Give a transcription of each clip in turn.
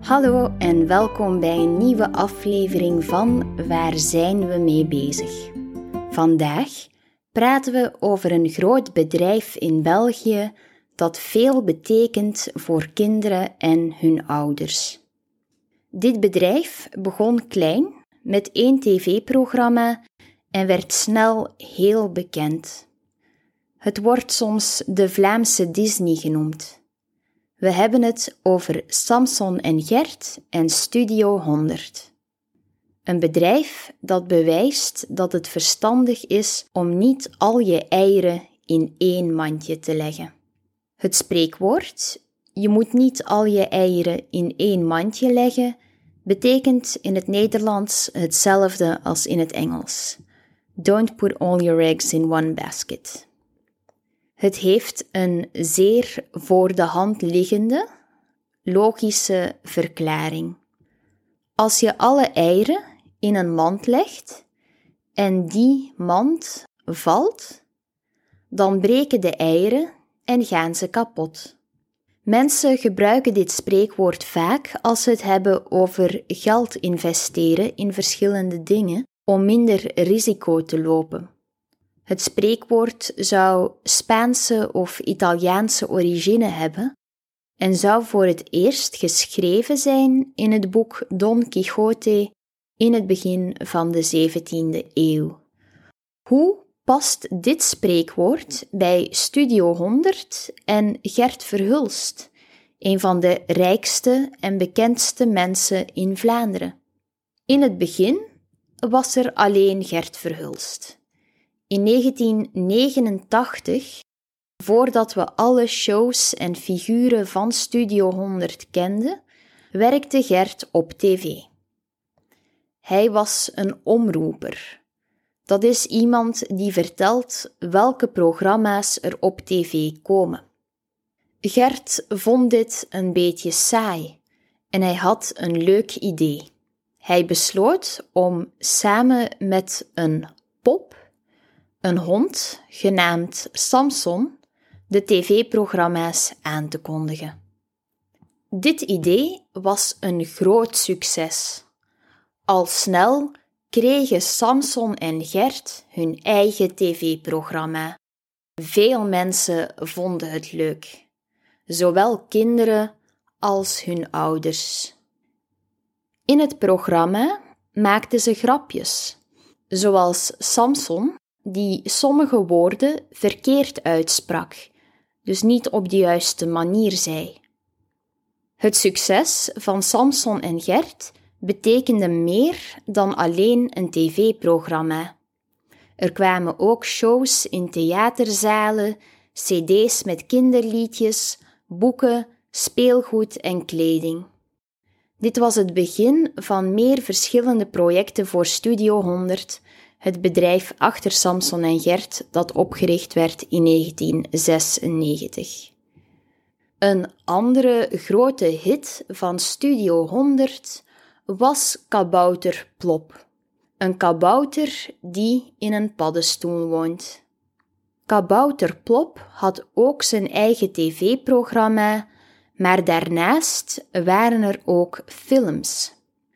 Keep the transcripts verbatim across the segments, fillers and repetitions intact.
Hallo en welkom bij een nieuwe aflevering van Waar zijn we mee bezig? Vandaag praten we over een groot bedrijf in België dat veel betekent voor kinderen en hun ouders. Dit bedrijf begon klein met één tv-programma en werd snel heel bekend. Het wordt soms de Vlaamse Disney genoemd. We hebben het over Samson en Gert en Studio honderd. Een bedrijf dat bewijst dat het verstandig is om niet al je eieren in één mandje te leggen. Het spreekwoord, je moet niet al je eieren in één mandje leggen, betekent in het Nederlands hetzelfde als in het Engels. Don't put all your eggs in one basket. Het heeft een zeer voor de hand liggende, logische verklaring. Als je alle eieren in een mand legt en die mand valt, dan breken de eieren en gaan ze kapot. Mensen gebruiken dit spreekwoord vaak als ze het hebben over geld investeren in verschillende dingen om minder risico te lopen. Het spreekwoord zou Spaanse of Italiaanse origine hebben en zou voor het eerst geschreven zijn in het boek Don Quixote in het begin van de zeventiende eeuw. Hoe past dit spreekwoord bij Studio honderd en Gert Verhulst, een van de rijkste en bekendste mensen in Vlaanderen? In het begin was er alleen Gert Verhulst. In negentien negenentachtig, voordat we alle shows en figuren van Studio honderd kenden, werkte Gert op tv. Hij was een omroeper. Dat is iemand die vertelt welke programma's er op tv komen. Gert vond dit een beetje saai en hij had een leuk idee. Hij besloot om samen met een pop, een hond genaamd Samson, de tv-programma's aan te kondigen. Dit idee was een groot succes. Al snel kregen Samson en Gert hun eigen tv-programma. Veel mensen vonden het leuk, zowel kinderen als hun ouders. In het programma maakten ze grapjes, zoals Samson, die sommige woorden verkeerd uitsprak, dus niet op de juiste manier zei. Het succes van Samson en Gert betekende meer dan alleen een tv-programma. Er kwamen ook shows in theaterzalen, cd's met kinderliedjes, boeken, speelgoed en kleding. Dit was het begin van meer verschillende projecten voor Studio honderd, het bedrijf achter Samson en Gert dat opgericht werd in negentien zesennegentig. Een andere grote hit van Studio honderd was Kabouter Plop, een kabouter die in een paddenstoel woont. Kabouter Plop had ook zijn eigen tv-programma, maar daarnaast waren er ook films.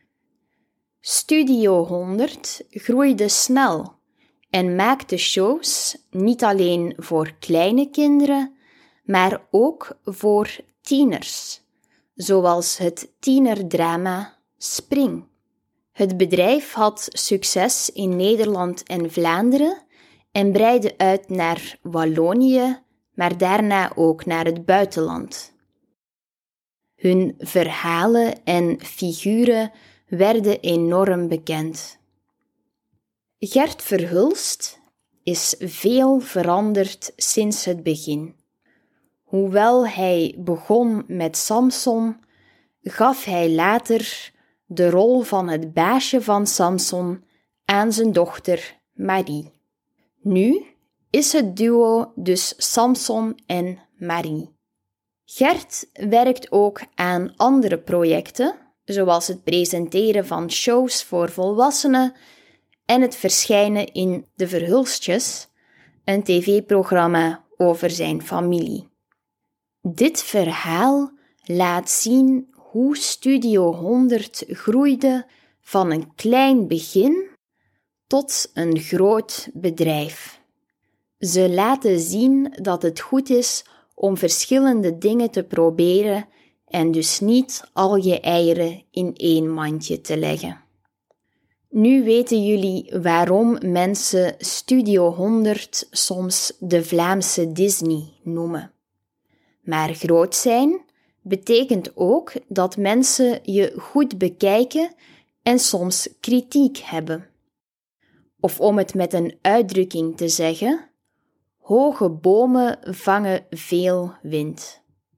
Studio honderd groeide snel en maakte shows niet alleen voor kleine kinderen, maar ook voor tieners, zoals het tienerdrama Spring. Het bedrijf had succes in Nederland en Vlaanderen en breidde uit naar Wallonië, maar daarna ook naar het buitenland. Hun verhalen en figuren werden enorm bekend. Gert Verhulst is veel veranderd sinds het begin. Hoewel hij begon met Samson, gaf hij later de rol van het baasje van Samson aan zijn dochter Marie. Nu is het duo dus Samson en Marie. Gert werkt ook aan andere projecten, zoals het presenteren van shows voor volwassenen en het verschijnen in De Verhulstjes, een tv-programma over zijn familie. Dit verhaal laat zien hoe Studio honderd groeide van een klein begin tot een groot bedrijf. Ze laten zien dat het goed is om verschillende dingen te proberen en dus niet al je eieren in één mandje te leggen. Nu weten jullie waarom mensen Studio honderd soms de Vlaamse Disney noemen. Maar groot zijn betekent ook dat mensen je goed bekijken en soms kritiek hebben. Of om het met een uitdrukking te zeggen, hoge bomen vangen veel wind.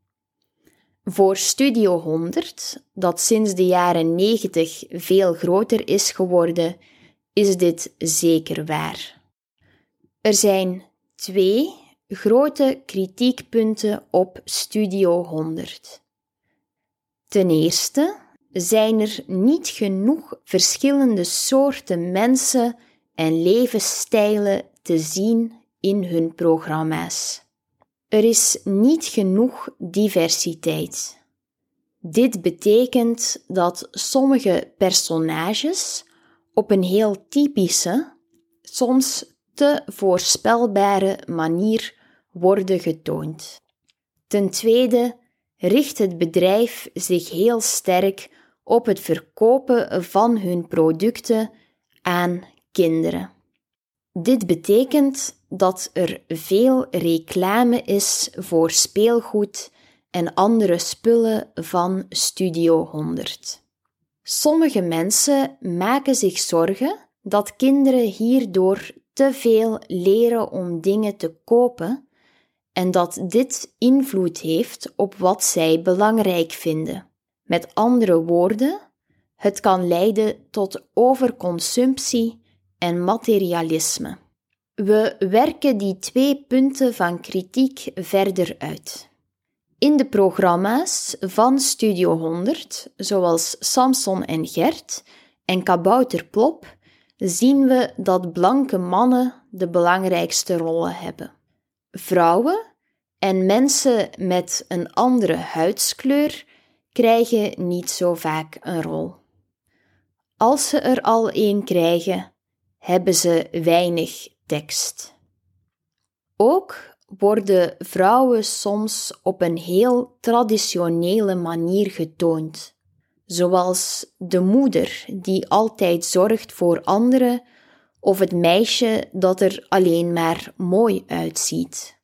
Voor Studio honderd, dat sinds de jaren negentig veel groter is geworden, is dit zeker waar. Er zijn twee grote kritiekpunten op Studio honderd. Ten eerste zijn er niet genoeg verschillende soorten mensen en levensstijlen te zien in hun programma's. Er is niet genoeg diversiteit. Dit betekent dat sommige personages op een heel typische, soms te voorspelbare manier worden getoond. Ten tweede richt het bedrijf zich heel sterk op het verkopen van hun producten aan kinderen. Dit betekent dat er veel reclame is voor speelgoed en andere spullen van Studio honderd. Sommige mensen maken zich zorgen dat kinderen hierdoor te veel leren om dingen te kopen en dat dit invloed heeft op wat zij belangrijk vinden. Met andere woorden, het kan leiden tot overconsumptie en materialisme. We werken die twee punten van kritiek verder uit. In de programma's van Studio honderd, zoals Samson en Gert en Kabouter Plop, zien we dat blanke mannen de belangrijkste rollen hebben. Vrouwen en mensen met een andere huidskleur krijgen niet zo vaak een rol. Als ze er al een krijgen, hebben ze weinig tekst. Ook worden vrouwen soms op een heel traditionele manier getoond, zoals de moeder die altijd zorgt voor anderen of het meisje dat er alleen maar mooi uitziet.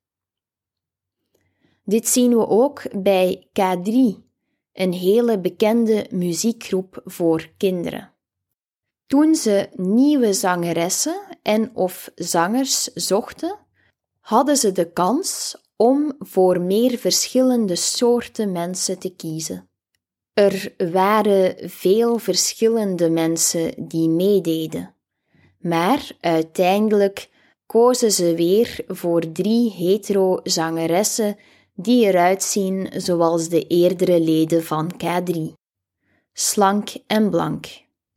Dit zien we ook bij K drie, een hele bekende muziekgroep voor kinderen. Toen ze nieuwe zangeressen en of zangers zochten, hadden ze de kans om voor meer verschillende soorten mensen te kiezen. Er waren veel verschillende mensen die meededen, maar uiteindelijk kozen ze weer voor drie hetero-zangeressen die eruit zien zoals de eerdere leden van K drie. Slank en blank.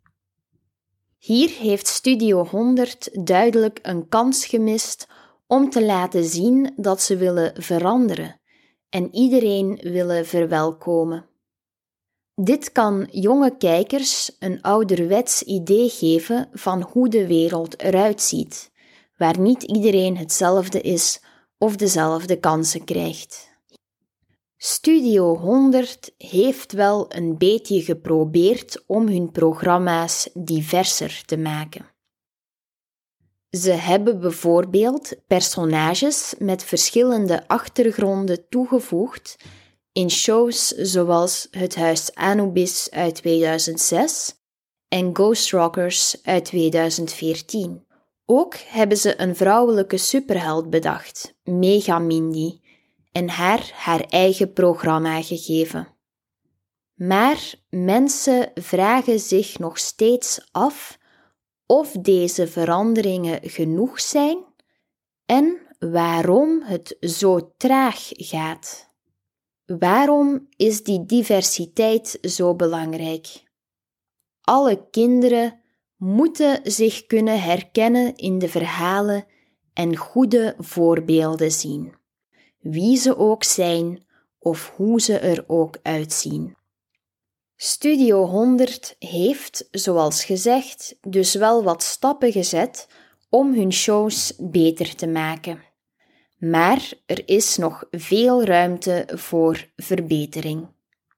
Hier heeft Studio honderd duidelijk een kans gemist om te laten zien dat ze willen veranderen en iedereen willen verwelkomen. Dit kan jonge kijkers een ouderwets idee geven van hoe de wereld eruit ziet, waar niet iedereen hetzelfde is of dezelfde kansen krijgt. Studio honderd heeft wel een beetje geprobeerd om hun programma's diverser te maken. Ze hebben bijvoorbeeld personages met verschillende achtergronden toegevoegd in shows zoals Het Huis Anubis uit tweeduizend zes en Ghost Rockers uit tweeduizend veertien. Ook hebben ze een vrouwelijke superheld bedacht, Mega Mindy, en haar haar eigen programma gegeven. Maar mensen vragen zich nog steeds af of deze veranderingen genoeg zijn en waarom het zo traag gaat. Waarom is die diversiteit zo belangrijk? Alle kinderen moeten zich kunnen herkennen in de verhalen en goede voorbeelden zien, wie ze ook zijn of hoe ze er ook uitzien. Studio honderd heeft, zoals gezegd, dus wel wat stappen gezet om hun shows beter te maken. Maar er is nog veel ruimte voor verbetering.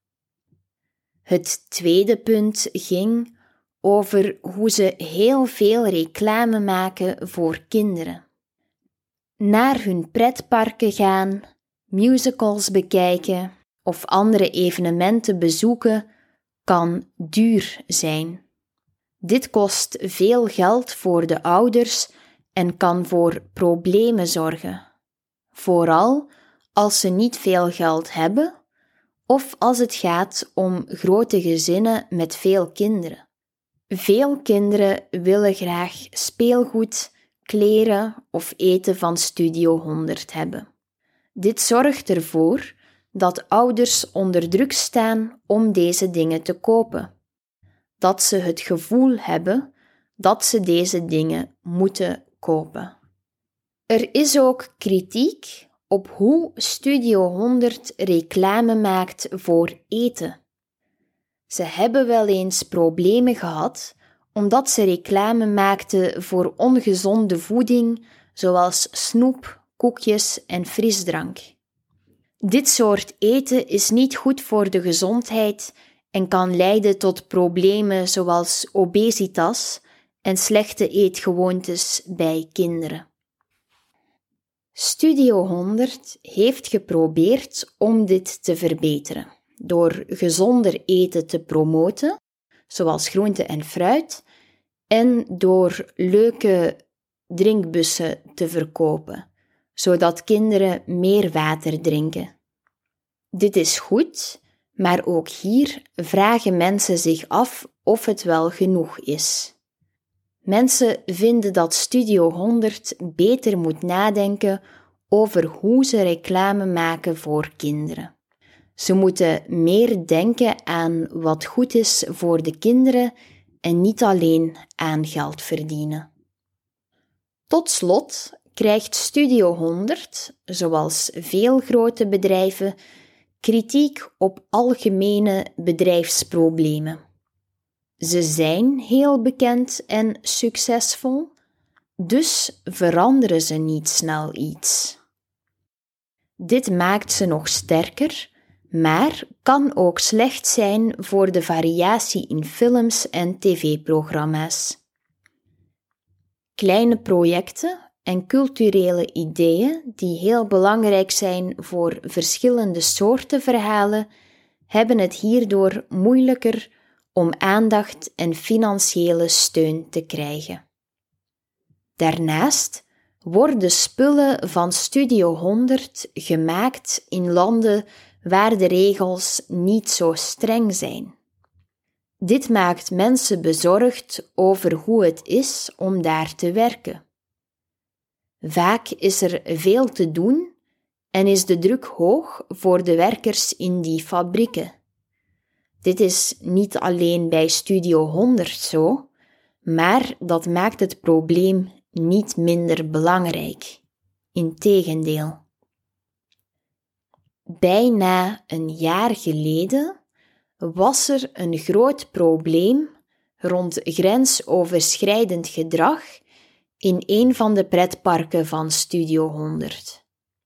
Het tweede punt ging over hoe ze heel veel reclame maken voor kinderen. Naar hun pretparken gaan, musicals bekijken of andere evenementen bezoeken kan duur zijn. Dit kost veel geld voor de ouders en kan voor problemen zorgen. Vooral als ze niet veel geld hebben of als het gaat om grote gezinnen met veel kinderen. Veel kinderen willen graag speelgoed, kleren of eten van Studio honderd hebben. Dit zorgt ervoor dat ouders onder druk staan om deze dingen te kopen. Dat ze het gevoel hebben dat ze deze dingen moeten kopen. Er is ook kritiek op hoe Studio honderd reclame maakt voor eten. Ze hebben wel eens problemen gehad omdat ze reclame maakten voor ongezonde voeding zoals snoep, koekjes en frisdrank. Dit soort eten is niet goed voor de gezondheid en kan leiden tot problemen zoals obesitas en slechte eetgewoontes bij kinderen. Studio honderd heeft geprobeerd om dit te verbeteren door gezonder eten te promoten, zoals groente en fruit, en door leuke drinkbussen te verkopen, zodat kinderen meer water drinken. Dit is goed, maar ook hier vragen mensen zich af of het wel genoeg is. Mensen vinden dat Studio honderd beter moet nadenken over hoe ze reclame maken voor kinderen. Ze moeten meer denken aan wat goed is voor de kinderen en niet alleen aan geld verdienen. Tot slot krijgt Studio honderd, zoals veel grote bedrijven, kritiek op algemene bedrijfsproblemen. Ze zijn heel bekend en succesvol, dus veranderen ze niet snel iets. Dit maakt ze nog sterker, maar kan ook slecht zijn voor de variatie in films en tv-programma's. Kleine projecten en culturele ideeën die heel belangrijk zijn voor verschillende soorten verhalen, hebben het hierdoor moeilijker om aandacht en financiële steun te krijgen. Daarnaast worden spullen van Studio honderd gemaakt in landen waar de regels niet zo streng zijn. Dit maakt mensen bezorgd over hoe het is om daar te werken. Vaak is er veel te doen en is de druk hoog voor de werkers in die fabrieken. Dit is niet alleen bij Studio honderd zo, maar dat maakt het probleem niet minder belangrijk. Integendeel. Bijna een jaar geleden was er een groot probleem rond grensoverschrijdend gedrag in een van de pretparken van Studio honderd.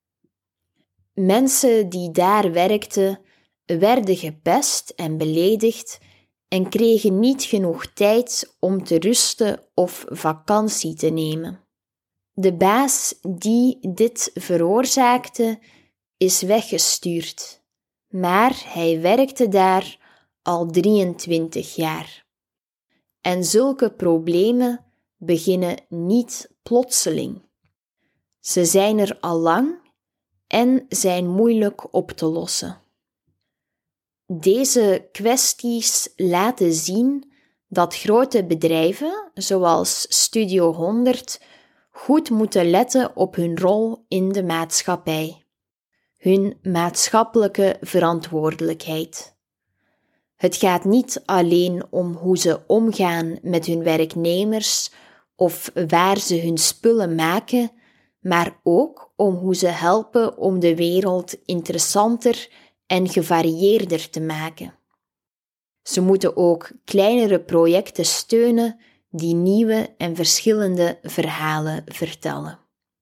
Mensen die daar werkten werden gepest en beledigd en kregen niet genoeg tijd om te rusten of vakantie te nemen. De baas die dit veroorzaakte is weggestuurd, maar hij werkte daar al drieëntwintig jaar. En zulke problemen beginnen niet plotseling. Ze zijn er al lang en zijn moeilijk op te lossen. Deze kwesties laten zien dat grote bedrijven, zoals Studio honderd, goed moeten letten op hun rol in de maatschappij, hun maatschappelijke verantwoordelijkheid. Het gaat niet alleen om hoe ze omgaan met hun werknemers of waar ze hun spullen maken, maar ook om hoe ze helpen om de wereld interessanter en gevarieerder te maken. Ze moeten ook kleinere projecten steunen die nieuwe en verschillende verhalen vertellen.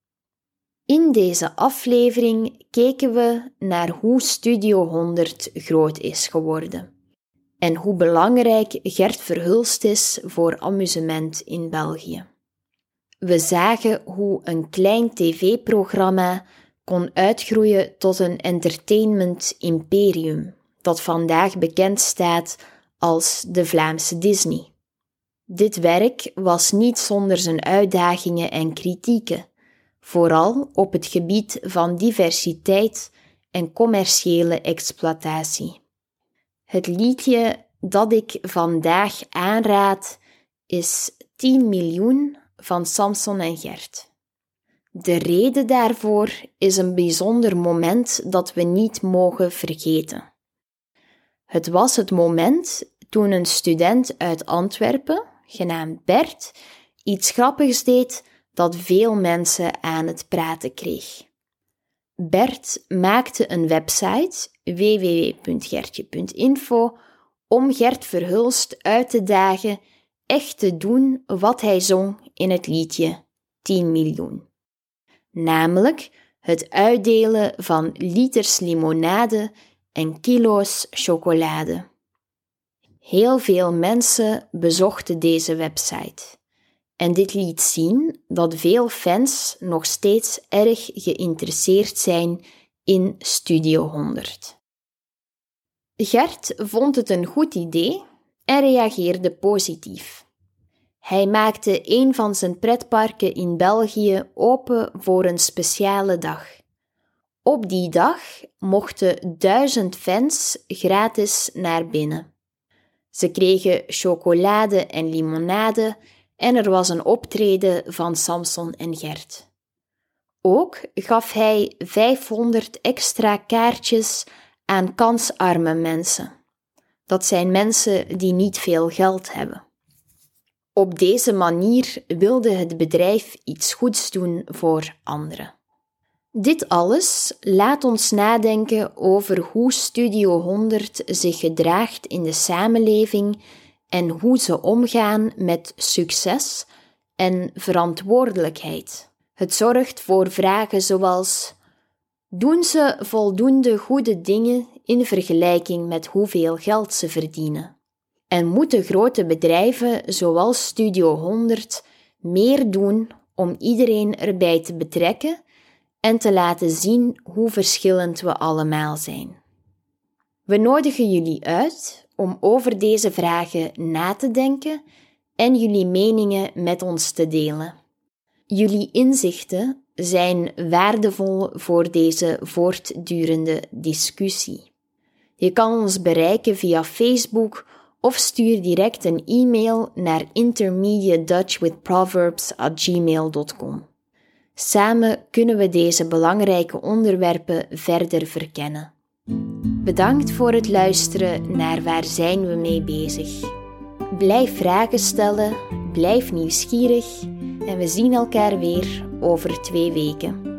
In deze aflevering keken we naar hoe Studio honderd groot is geworden en hoe belangrijk Gert Verhulst is voor amusement in België. We zagen hoe een klein tv-programma kon uitgroeien tot een entertainment imperium, dat vandaag bekend staat als de Vlaamse Disney. Dit werk was niet zonder zijn uitdagingen en kritieken, vooral op het gebied van diversiteit en commerciële exploitatie. Het liedje dat ik vandaag aanraad is tien miljoen van Samson en Gert. De reden daarvoor is een bijzonder moment dat we niet mogen vergeten. Het was het moment toen een student uit Antwerpen, genaamd Bert, iets grappigs deed dat veel mensen aan het praten kreeg. Bert maakte een website, w w w punt gertje punt info, om Gert Verhulst uit te dagen echt te doen wat hij zong in het liedje tien miljoen. Namelijk het uitdelen van liters limonade en kilo's chocolade. Heel veel mensen bezochten deze website. En dit liet zien dat veel fans nog steeds erg geïnteresseerd zijn in Studio honderd. Gert vond het een goed idee en reageerde positief. Hij maakte een van zijn pretparken in België open voor een speciale dag. Op die dag mochten duizend fans gratis naar binnen. Ze kregen chocolade en limonade en er was een optreden van Samson en Gert. Ook gaf hij vijfhonderd extra kaartjes aan kansarme mensen. Dat zijn mensen die niet veel geld hebben. Op deze manier wilde het bedrijf iets goeds doen voor anderen. Dit alles laat ons nadenken over hoe Studio honderd zich gedraagt in de samenleving en hoe ze omgaan met succes en verantwoordelijkheid. Het zorgt voor vragen zoals: doen ze voldoende goede dingen in vergelijking met hoeveel geld ze verdienen? En moeten grote bedrijven zoals Studio honderd meer doen om iedereen erbij te betrekken en te laten zien hoe verschillend we allemaal zijn? We nodigen jullie uit om over deze vragen na te denken en jullie meningen met ons te delen. Jullie inzichten zijn waardevol voor deze voortdurende discussie. Je kan ons bereiken via Facebook of stuur direct een e-mail naar intermediatedutchwithproverbs at gmail dot com. Samen kunnen we deze belangrijke onderwerpen verder verkennen. Bedankt voor het luisteren naar Waar zijn we mee bezig? Blijf vragen stellen, blijf nieuwsgierig en we zien elkaar weer over twee weken.